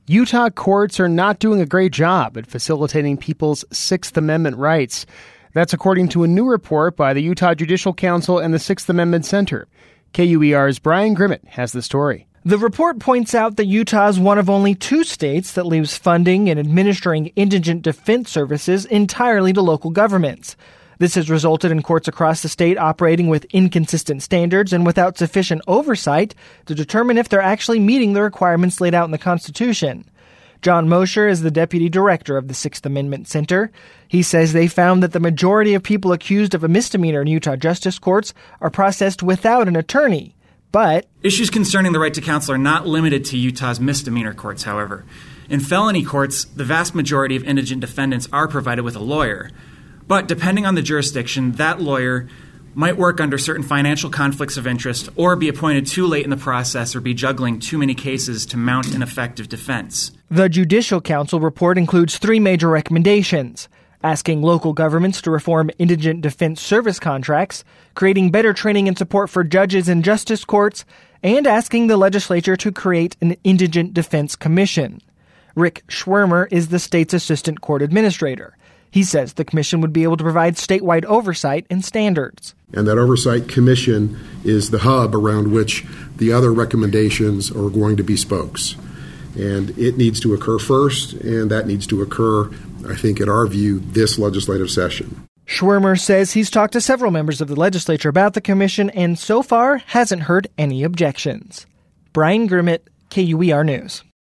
Utah courts are not doing a great job at facilitating people's Sixth Amendment rights. That's according to a new report by the Utah Judicial Council and the Sixth Amendment Center. KUER's Brian Grimmett has the story. The report points out that Utah is one of only 2 states that leaves funding and administering indigent defense services entirely to local governments. This has resulted in courts across the state operating with inconsistent standards and without sufficient oversight to determine if they're actually meeting the requirements laid out in the Constitution. John Mosher is the deputy director of the Sixth Amendment Center. He says they found that the majority of people accused of a misdemeanor in Utah justice courts are processed without an attorney. But issues concerning the right to counsel are not limited to Utah's misdemeanor courts, however. In felony courts, the vast majority of indigent defendants are provided with a lawyer. But depending on the jurisdiction, that lawyer might work under certain financial conflicts of interest or be appointed too late in the process or be juggling too many cases to mount an effective defense. The Judicial Council report includes 3 major recommendations: asking local governments to reform indigent defense service contracts, creating better training and support for judges in justice courts, and asking the legislature to create an Indigent Defense Commission. Rick Schwirmer is the state's assistant court administrator. He says the commission would be able to provide statewide oversight and standards. And that oversight commission is the hub around which the other recommendations are going to be spokes. And it needs to occur first, and that needs to occur, I think, in our view, this legislative session. Schwirmer says he's talked to several members of the legislature about the commission and so far hasn't heard any objections. Brian Grimmett, KUER News.